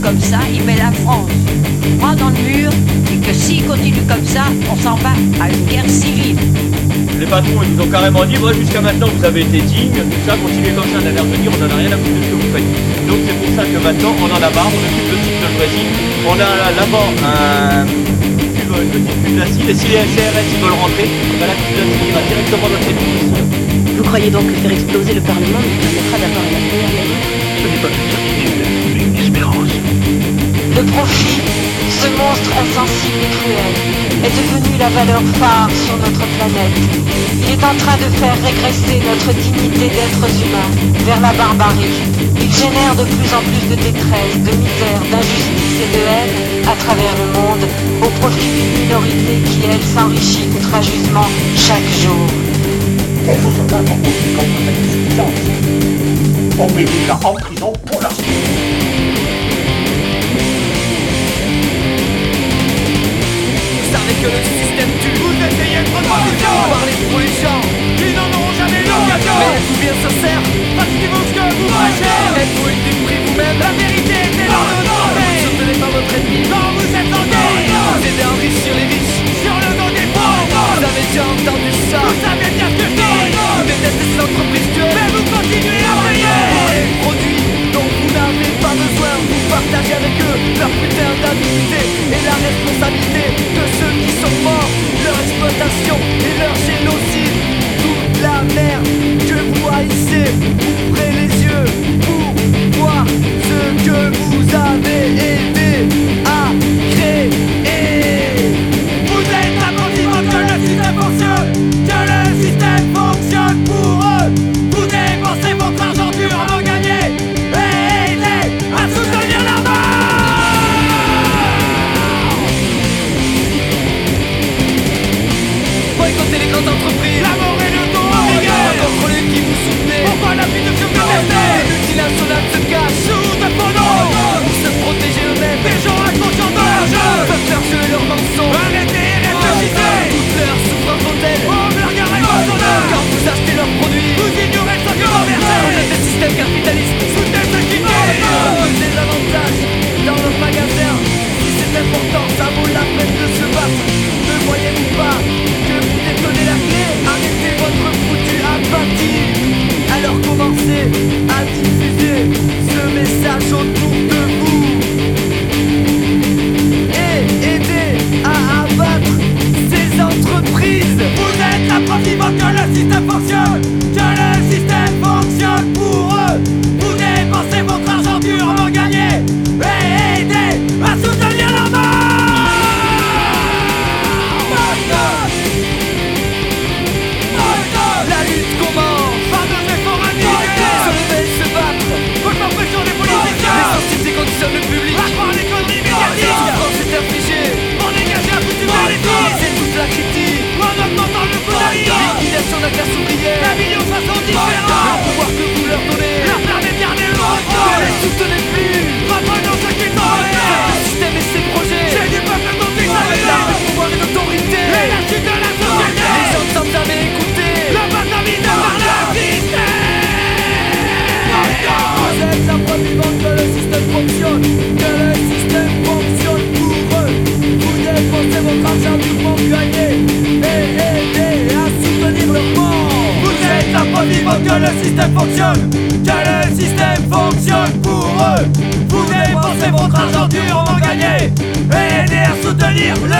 comme ça, il met la France droit dans le mur et que s'il continue comme ça, on s'en va à une guerre civile. Les patrons, ils nous ont carrément dit, ouais, jusqu'à maintenant vous avez été dignes, tout ça, continuez comme ça, d'aller revenir, on n'en a rien à foutre de ce que vous faites. Donc c'est pour ça que maintenant on en a marre, on occupe le site de Brésil, on a là-bas une petite pub d'acide, et si les CRS ils veulent rentrer, ben la pub d'acide va directement dans cette mission. Vous croyez donc que faire exploser le Parlement nous permettra d'avoir une première guerre? Ce n'est pas une certitude, mais une espérance. Le profit, ce monstre insensible et cruel, est devenu la valeur phare sur notre planète. Il est en train de faire régresser notre dignité d'êtres humains vers la barbarie. Il génère de plus en plus de détresse, de misère, d'injustice et de haine à travers le monde, au profit d'une minorité qui, elle, s'enrichit outrageusement chaque jour. Et vos soldats sont aussi contre cette suffisance. On met là en prison pour leur Vous savez que le système tue. Vous essayez de proposition. Vous parlez pour les gens qui n'en auront jamais l'occasion. Mais d'où bien ça sert? Parce qu'il vaut ce que vous prêchez. Êtes-vous une duperie vous-même? La vérité est dans le dos. Vous ne soutenez pas votre ennemi. Non, vous êtes en guerre. Vous aidez à enrichir les riches sur le dos des pauvres. Vous avez déjà entendu ça. Vous savez bien ce que je dis. Vous détestez ces entreprises tueuses. Mais vous continuez à payer pour les produits dont vous n'avez pas besoin. Vous partagez avec eux leur putain d'indignité et la responsabilité de ceux qui sont morts, leur exploitation et leur génocide. Toute la merde que vous haïssez, ouvrez les yeux pour voir ce que vous avez aidé à créer. Vous êtes attentivement que le système fonctionne, que le système fonctionne pour eux. Vous dépensez votre argent durement gagné et aidez à soutenir la mort. Boycottez les grandes entreprises, la mort et le dos, contrôlez qui vous soutenez. Pourquoi la vie de ce que les multinationales se cachent sous de faux noms pour se protéger eux-mêmes. Des gens inconscients de leur jeu peuvent faire jouer leurs mensonges. Arrêtez et réfléchissez. Toutes leurs souffrances sont-elles et poissonneuses. Quand vous achetez leurs produits, vous ignorez ce que vous versez. Vous êtes des systèmes capitalistes, soutenez ceux qui payent. Vous des avantages dans leurs magasins. Si c'est important, ça vaut la peine de se battre. Ne voyez-vous pas que vous détenez la clé? Arrêtez votre foutu apathie. Alors commencez à diffuser ce message autour de vous et aidez à abattre ces entreprises. Vous êtes la preuve vivante que le système fonctionne, que le système fonctionne pour eux. Vous dépensez votre argent durement gagné et aidez à soutenir la mort. La lutte commence. Pas de effort individuel. Se lever et se battre. Contre la pression des politiciens. Les sociétés conditionnent le public. À croire les conneries médiatiques. La souffrance est infligée. On dégage un bout du politique. C'est toute la critique. En augmentant le coût de la vie. Liquidation de la classe ouvrière. La million de façons différentes. Le pouvoir que vous leur donnez leur permet de garder le contrôle. Ne les soutenez plus. Reprenons ce qu'ils ont fait. Le système et ses projets. C'est du peuple dont il s'agit. Le pouvoir et l'autorité. Et la chute de la société. Les gens ne semblent jamais écouter. Le bâtiment par le système. Vous êtes la preuve vivante que le système fonctionne, que le système fonctionne pour eux. Vous dépensez votre argent durement gagné et aidez à soutenir leur mort. Vous êtes la preuve vivante que le système fonctionne, que le système fonctionne pour eux. Vous dépensez votre argent durement gagné et aidez à soutenir leur